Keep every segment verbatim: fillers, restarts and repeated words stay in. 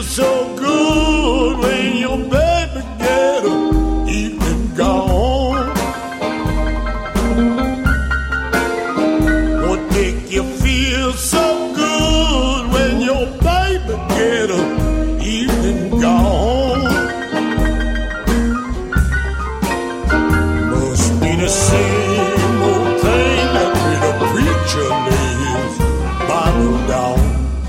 feels so good when your baby get up, even gone. What make you feel so good when your baby get up, even gone? Must be the same old thing that the preacher lays Bible down.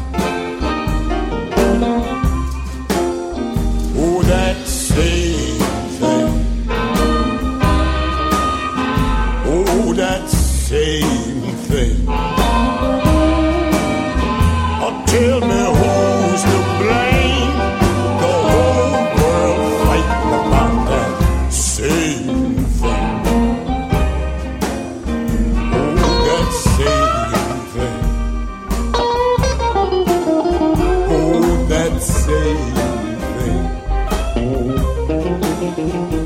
Oh, that same thing. Oh, that same thing. Oh, tell me who's to blame. The whole world fighting about that same thing. Oh, that same thing. Oh, that same thing.